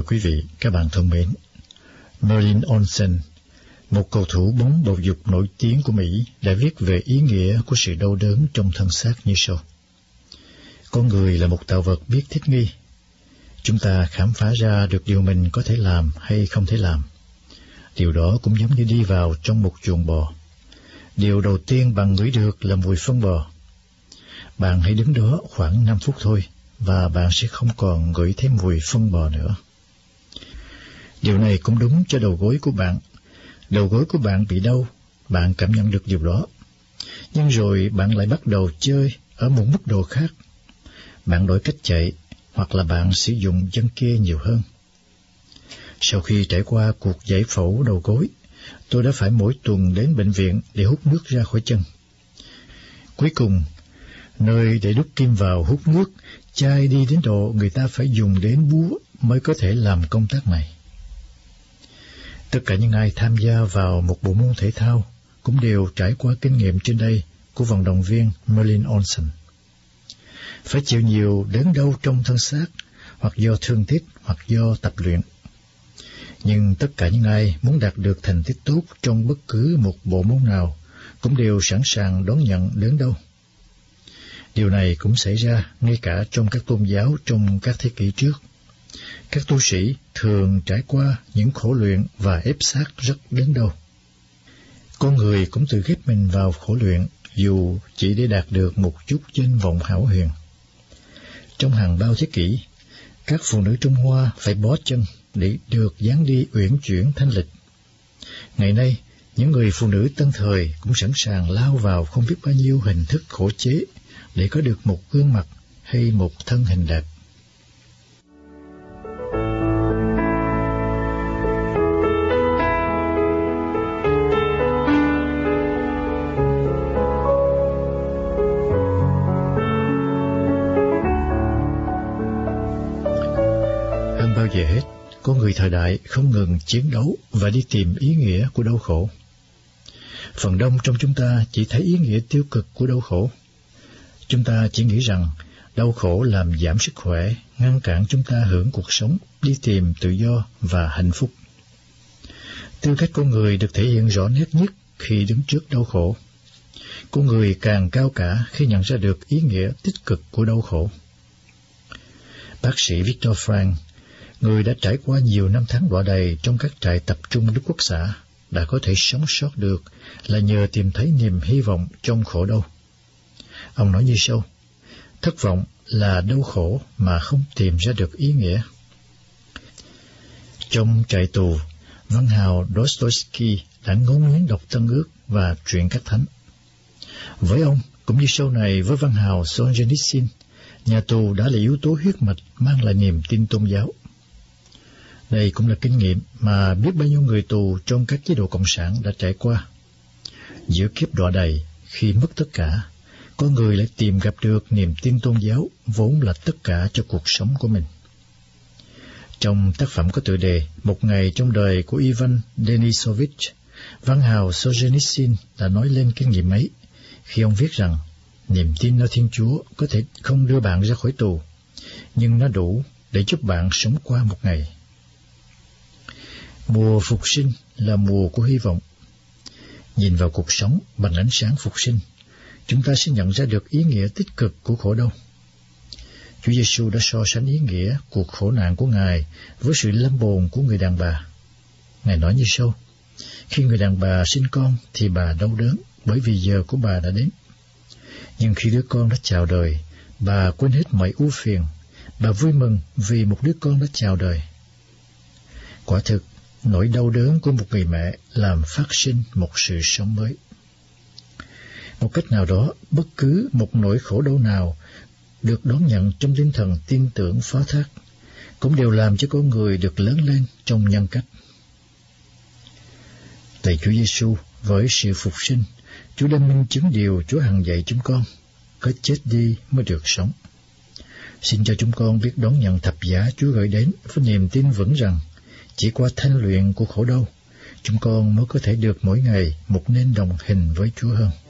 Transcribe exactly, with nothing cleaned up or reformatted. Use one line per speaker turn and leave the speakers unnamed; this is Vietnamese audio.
quý vị, các bạn thân mến, Merlin Olsen, một cầu thủ bóng bầu dục nổi tiếng của Mỹ, đã viết về ý nghĩa của sự đau đớn trong thân xác như sau. Con người là một tạo vật biết thích nghi. Chúng ta khám phá ra được điều mình có thể làm hay không thể làm. Điều đó cũng giống như đi vào trong một chuồng bò. Điều đầu tiên bạn ngửi được là mùi phân bò. Bạn hãy đứng đó khoảng năm phút thôi, và bạn sẽ không còn ngửi thấy mùi phân bò nữa. Điều này cũng đúng cho đầu gối của bạn. Đầu gối của bạn bị đau, bạn cảm nhận được điều đó. Nhưng rồi bạn lại bắt đầu chơi ở một mức độ khác. Bạn đổi cách chạy, hoặc là bạn sử dụng chân kia nhiều hơn. Sau khi trải qua cuộc giải phẫu đầu gối, tôi đã phải mỗi tuần đến bệnh viện để hút nước ra khỏi chân. Cuối cùng, nơi để đút kim vào hút nước chai đi đến độ người ta phải dùng đến búa mới có thể làm công tác này. Tất cả những ai tham gia vào một bộ môn thể thao cũng đều trải qua kinh nghiệm trên đây của vận động viên Merlin Olsen. Phải chịu nhiều đớn đau trong thân xác, hoặc do thương tích, hoặc do tập luyện. Nhưng tất cả những ai muốn đạt được thành tích tốt trong bất cứ một bộ môn nào cũng đều sẵn sàng đón nhận đớn đau. Điều này cũng xảy ra ngay cả trong các tôn giáo trong các thế kỷ trước. Các tu sĩ thường trải qua những khổ luyện và ép xác rất đớn đau. Con người cũng tự ghép mình vào khổ luyện, dù chỉ để đạt được một chút danh vọng hão huyền. Trong hàng bao thế kỷ, các phụ nữ Trung Hoa phải bó chân để được dáng đi uyển chuyển thanh lịch. Ngày nay, những người phụ nữ tân thời cũng sẵn sàng lao vào không biết bao nhiêu hình thức khổ chế để có được một gương mặt hay một thân hình đẹp. Hơn bao giờ hết, con người thời đại không ngừng chiến đấu và đi tìm ý nghĩa của đau khổ. Phần đông trong chúng ta chỉ thấy ý nghĩa tiêu cực của đau khổ. Chúng ta chỉ nghĩ rằng đau khổ làm giảm sức khỏe, ngăn cản chúng ta hưởng cuộc sống, đi tìm tự do và hạnh phúc. Tư cách con người được thể hiện rõ nét nhất khi đứng trước đau khổ. Con người càng cao cả khi nhận ra được ý nghĩa tích cực của đau khổ. Bác sĩ Viktor Frankl, người đã trải qua nhiều năm tháng đọa đầy trong các trại tập trung Đức Quốc xã, đã có thể sống sót được là nhờ tìm thấy niềm hy vọng trong khổ đau. Ông nói như sau: thất vọng là đau khổ mà không tìm ra được ý nghĩa. Trong trại tù, văn hào Dostoevsky đã ngấu nghiến đọc Tân Ước và truyện các thánh. Với ông, cũng như sau này với văn hào Solzhenitsyn, nhà tù đã là yếu tố huyết mạch mang lại niềm tin tôn giáo. Đây cũng là kinh nghiệm mà biết bao nhiêu người tù trong các chế độ cộng sản đã trải qua. Giữa kiếp đọa đầy, khi mất tất cả, con người lại tìm gặp được niềm tin tôn giáo vốn là tất cả cho cuộc sống của mình. Trong tác phẩm có tựa đề Một ngày trong đời của Ivan Denisovich, văn hào Solzhenitsyn đã nói lên kinh nghiệm ấy khi ông viết rằng niềm tin ở Thiên Chúa có thể không đưa bạn ra khỏi tù, nhưng nó đủ để giúp bạn sống qua một ngày. Mùa phục sinh là mùa của hy vọng. Nhìn vào cuộc sống bằng ánh sáng phục sinh, chúng ta sẽ nhận ra được ý nghĩa tích cực của khổ đau. Chúa Giêsu đã so sánh ý nghĩa cuộc khổ nạn của Ngài với sự lâm bồn của người đàn bà. Ngài nói như sau: khi người đàn bà sinh con thì bà đau đớn bởi vì giờ của bà đã đến. Nhưng khi đứa con đã chào đời, bà quên hết mọi ưu phiền, bà vui mừng vì một đứa con đã chào đời. Quả thực, nỗi đau đớn của một người mẹ làm phát sinh một sự sống mới. Một cách nào đó, bất cứ một nỗi khổ đau nào được đón nhận trong tinh thần tin tưởng phó thác cũng đều làm cho con người được lớn lên trong nhân cách. Tại Chúa Giêsu, với sự phục sinh, Chúa đã minh chứng điều Chúa hằng dạy chúng con: có chết đi mới được sống. Xin cho chúng con biết đón nhận thập giá Chúa gửi đến với niềm tin vững rằng chỉ qua thanh luyện của khổ đau, chúng con mới có thể được mỗi ngày một nên đồng hình với Chúa hơn.